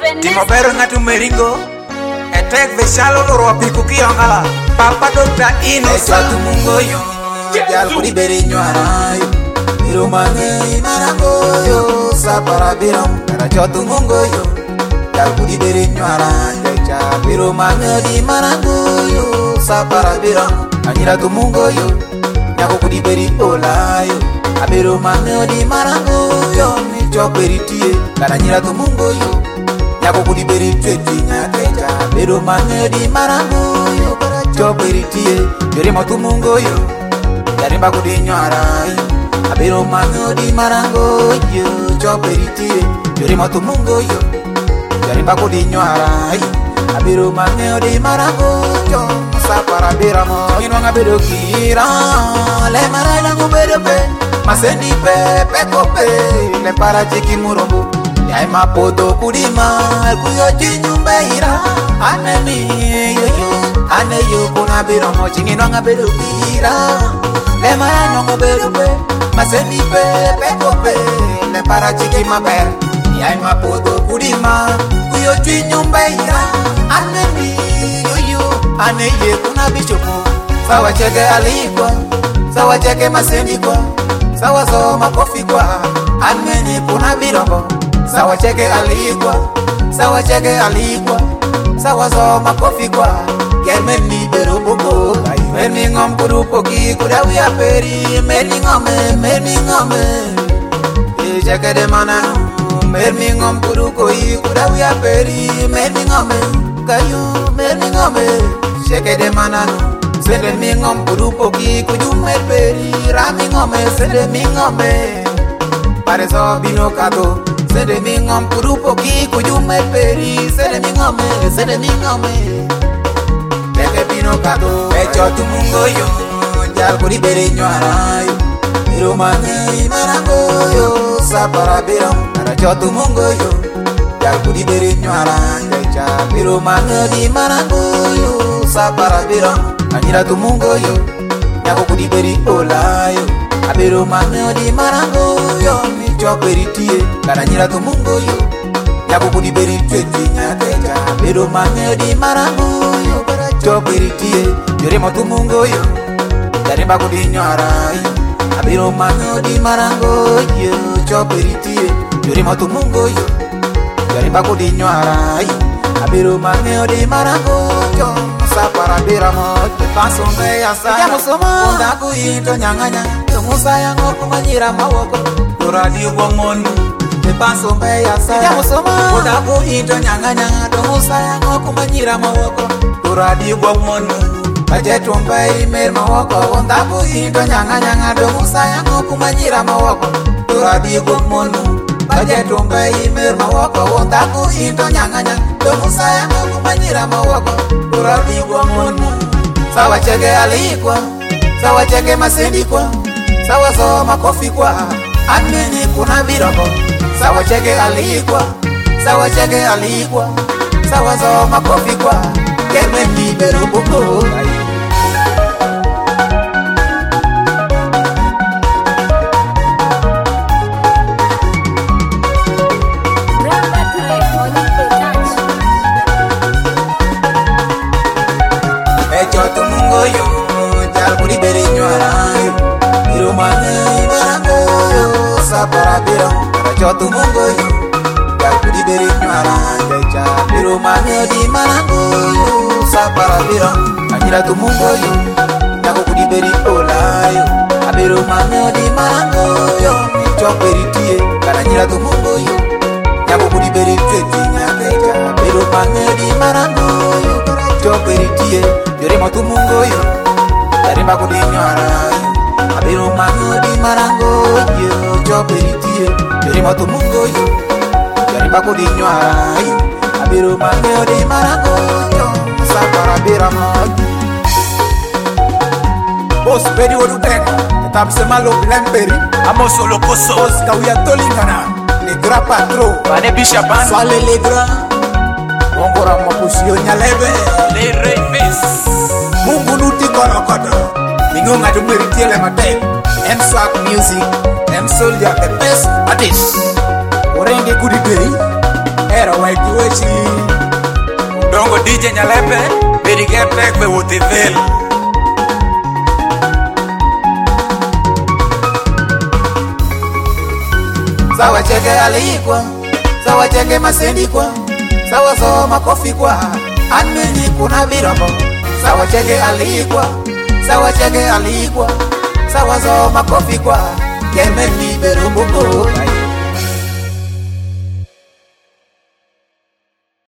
Timo bero ng'atu meringo etek veshalo loro apiku kiongala Papa Dr. Innocent Mungo yo Jal kudi beri nyuarayo Irumane imarangoyo Sapara biram Kara chotu mungo yo Jal kudi beri nyuarayo Irumane di marangoyo Sapara biram Anyira tu mungo yo Nyako kudi beri olayo Abirumane di marangoyo Michok beri tie Kara nyira tu mungo yo Nyako kudi beri tweti nyakeja Abirumane di marangoyo Kara chok beri tie Jori motu mungo yo Jarimba kudi nyuarai Abiro mango di marango yo Choperitie Jori motu mungo yo Jarimba kudi nyuarai Abiro mango di marango yo Sapara biramo Inwanga bedo kira Le marai langu bedo pe Masendi pe kope Le para chiki murombo Yai mapoto kudima Kuyo chinyumbe ira Anemi yo yo Ane yo kuna biramo Chinginwanga bedo kira Le mano mo berupe, masendi pe kope, le para chiki maber, yai mapoto kudima, kuyo chinyumbe ira, anemi yo, ane ye kuna bichopo, sawa cheke alikwa, sawa cheke masendi kwa, sawa so makofi kwa, aneni kuna birombo, sawa cheke alikwa, sawa cheke alikwa, sawa so makofi kwa, germeni beroboko. Mermi ngom kudu poki kuda wia peri mermi ngome Ijake de mananu mermi ngom kudu koi kuda wia peri mermi ngome Kayu mermi ngome Shake de mananu Sende mi ngom kudu poki kudu merperi Rami ngome sende mi ngome Pare so bino kato Sende mi ngom kudu poki kudu merperi Sende mi ngome Leke bino kato Echo tu mungo yo Jal kuri beri nyuarayo Irumane imarango yo Sapara biram Echo tu mungo yo Jal kuri beri nyuarayo Irumane di marango yo Sapara biram Anyira tu mungo yo Nyako kuri beri olayo Abirumane di marango yo Michok beri tie Karanyira tu mungo yo Nyako kuri beri tweti nyakeja Abirumane di marango yo Choperitie, jori motu mungo yo Jarimba kudi nyuarai Abiro mango di marango yo Choperitie, jori motu mungo yo Jarimba kudi nyuarai Abiro mango di marango yo Sapara biramo Pasombe ya sana Jamu soma Undaku into nyanganya Tumusa yango kumanyira mawoko Turadi wongonu Pasombe ya sana Jamu soma Undaku into nyanganya Tumusa yango kumanyira mawoko Turadi wongonu Kajetumba imer mawoko Undaku into nyanganya Tumusa yango kumanyira mawoko Turadi wongonu Kajetumba imer mawoko Undaku into nyanganya Tumusa yango kumanyira mawoko Turadi wongonu Sawa cheke alikwa Sawa cheke masendi kwa Sawa so makofi kwa Amini kuna biroko Sawa cheke alikwa Sawa cheke alikwa Sawa so makofi kwa Keme mi beroboko Echo tu mungo yo Jal kuri beri nyuarayo Irumane imarango yo Sapara biram Echo tu mungo yo Jal kuri beri nyuarayo Irumane di marango yo Sapara biram Anyira tu mungo yo Nyako kuri beri olayo Abirumane di marango yo Michok beri tie Karanyira tu mungo yo Nyako kuri beri tweti nyakeja Abirumane di marango yo Michok beri tie Jori motu mungo yo Jarimba kudi nyuarai Abiro mango di marango yo Choperitie Jori motu mungo yo Jarimba kudi nyuarai Abiro mango di marango yo Sapara biramo Bos bedi wadu teka Tetap semalo lemperi Amo solo koso Bos kawia tolingana Negra patro Bane bishaban Swale legra Wongora mapusio nyalebe Le rey face Mungu nuti kono kodo Mingunga dumeritie le matek M-Swag Music M-Soldier the best artist Orenge kudi beri Era wai tuwechi Dongo DJ Nyalepe Bedi getek be wotivel Sawa cheke alikwa Sawa cheke masendi kwa Sawa so makofi kwa Anmeni kuna birabo Sawa cheke alikwa Sawa cheke alikwa Sawa so makofi kwa Kemeni berumbuko